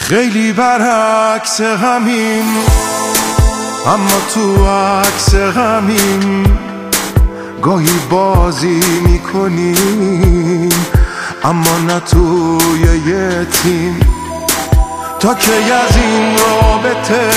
خیلی برعکس همین، اما تو عکس همین گاهی بازی میکنیم، اما نه توی یه تیم. تا که از این رابطه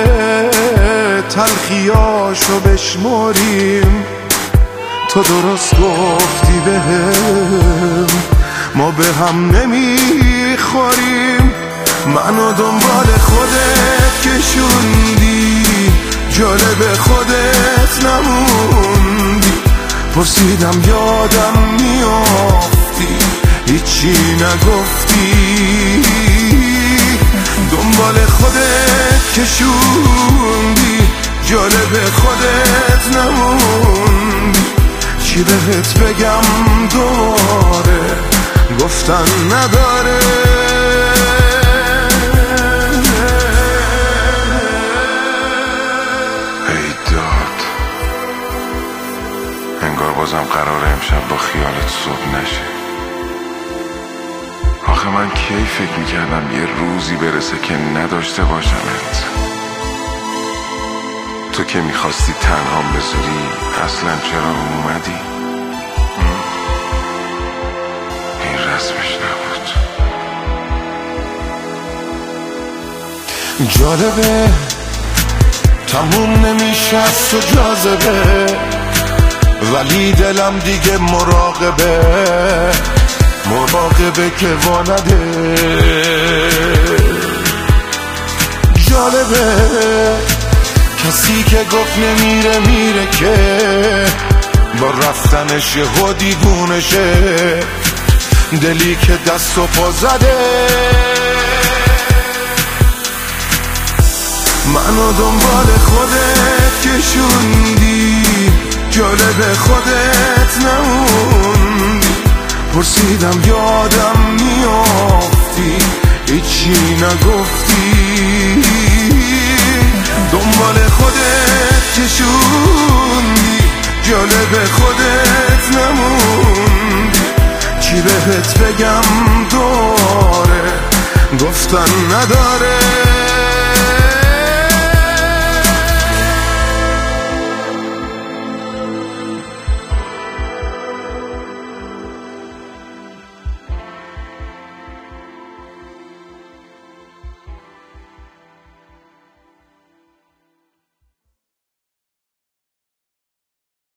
تلخیاشو بشمریم، تو درست گفتی بهم ما به هم نمیخوریم. منو دنبال خودت کشوندی، جالب خودت نموندی. پرسیدم یادم میافتی، هیچی نگفتی. دنبال خودت کشوندی، جالب خودت نموندی. چی بهت بگم دوباره، گفتن نداره. ای داد، انگار بازم قراره امشب با خیالت صبح نشه. آخه من کی فکر میکردم یه روزی برسه که نداشته باشمت. تو که میخواستی تنهام بذاری، اصلا چرا اومدی؟ این رسمش نبود. جالبه تموم نمیشه از تو جاذبه، ولی دلم دیگه مراقبه که وانده. جالبه کسی که گفت نمیره میره، که با رفتنش یهو دیوونشه. دلی که دست و پا زده، منو دنبال خودت کشوندی، جالب خودت نموندی. پرسیدم یادم میافتی، هیچی نگفتی. دنبال خودت کشوندی، جالب خودت نموندی. چی بهت بگم دوباره، گفتن نداره.